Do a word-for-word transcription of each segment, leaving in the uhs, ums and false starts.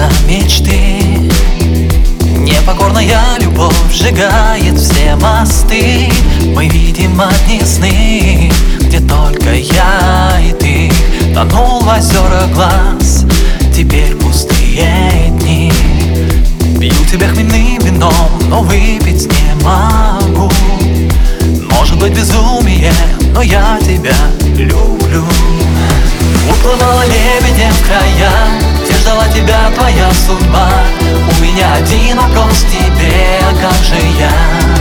сбываются мечты. Непокорная любовь сжигает все мосты. Мы видим одни сны, где только я и ты. Тонул в озерах глаз, теперь пустые дни. Пью тебя хмельным вином, но выпить не могу. Может быть безумие, но я тебя люблю. Уплывала лебедем в края, где ждала тебя твоя судьба. У меня один вопрос к тебе, а как же я?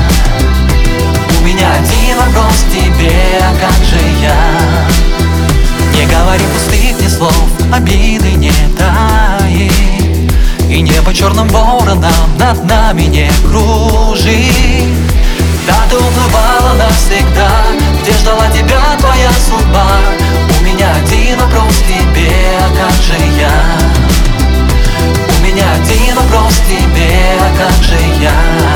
У меня один вопрос к тебе, а как же я? Не говори пустых ни слов, обиды не таи. И небо черным вороном над нами не кружи. Да, ты уплывала навсегда, где ждала тебя твоя судьба. У меня один вопрос к тебе, а как же я? У меня один вопрос к тебе, а как же я?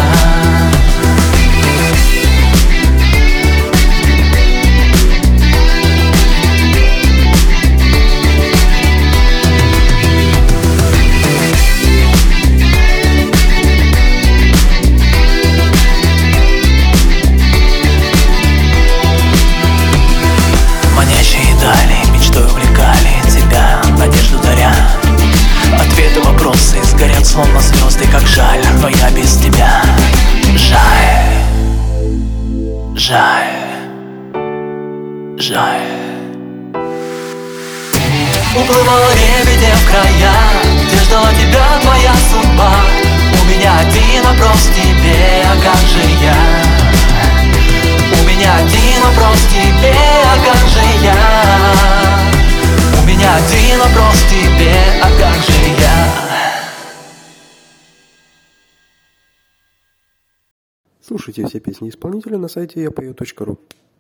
Мечтой увлекали тебя, надежду даря. Ответы, вопросы сгорят словно звезды, как жаль, но я без тебя. Жаль, жаль, жаль. Уплывала лебедем в края, где ждала тебя твоя судьба. У меня один вопрос к тебе, а как же я? У меня один вопрос к тебе, а как же я? У меня один вопрос к тебе, а как же я? Слушайте все песни исполнителя на сайте я пою точка ру.